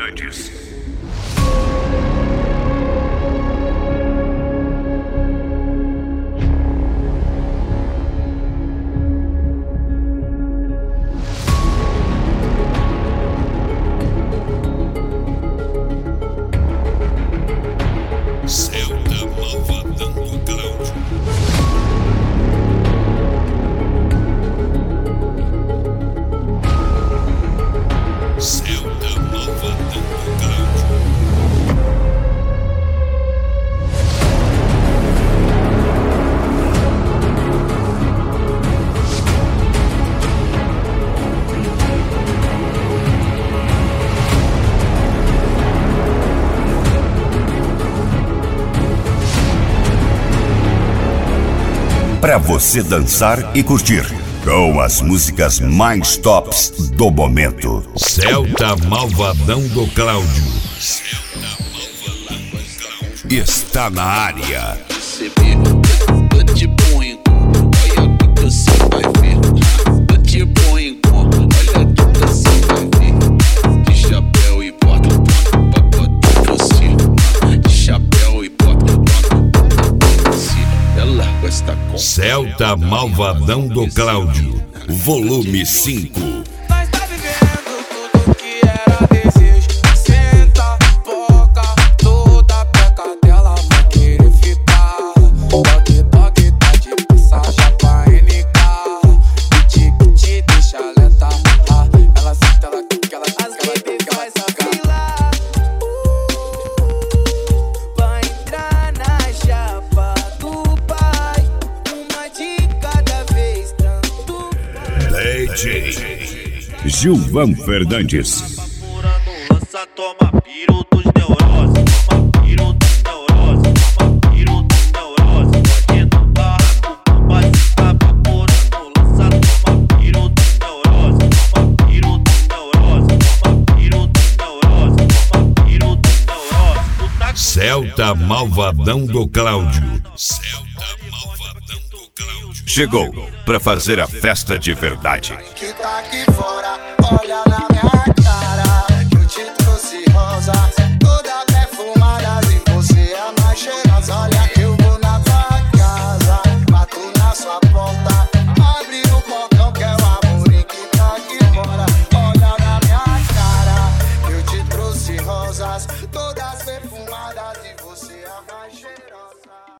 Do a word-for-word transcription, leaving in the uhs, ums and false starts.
Fernandes. Celta Malvadão do Cláudio. Celta Malvadão do Cláudio. Para você dançar e curtir, com as músicas mais tops do momento. Celta Malvadão do Cláudio. Celta Malvadão do Cláudio. Está na área. Eu te ponho, olha que você vai ver. Eu te ponho, olha que você vai ver. De chapéu e bota, pra poder você. De chapéu e bota, ela gosta com Celta Malvadão do Cláudio, volume cinco. Nós tá vivendo tudo que era desejo. Senta, boca, toda peca dela vai querer ficar. Toque, toque, tá de passagem pra N K. Kit, kit, deixa alerta. Ela senta, ela quica, ela quica, ela quica, ela quica. Vai entrar na chapa do pai. Uma de cada vez, tanto D J Gilvan Fernandes. Lança, toma piro dos neuroses, toma piro dos neuroses, toma piro dos neuroses. Aqui no barraco, bomba se tá vaporando. Lança, toma piro dos neuroses, toma piro dos neuroses, toma piro dos neuroses, toma piro dos neuroses. Puta que Celta Malvadão do Cláudio. Celta Malvadão do Cláudio. Chegou para fazer a festa de verdade. que tá aqui fora.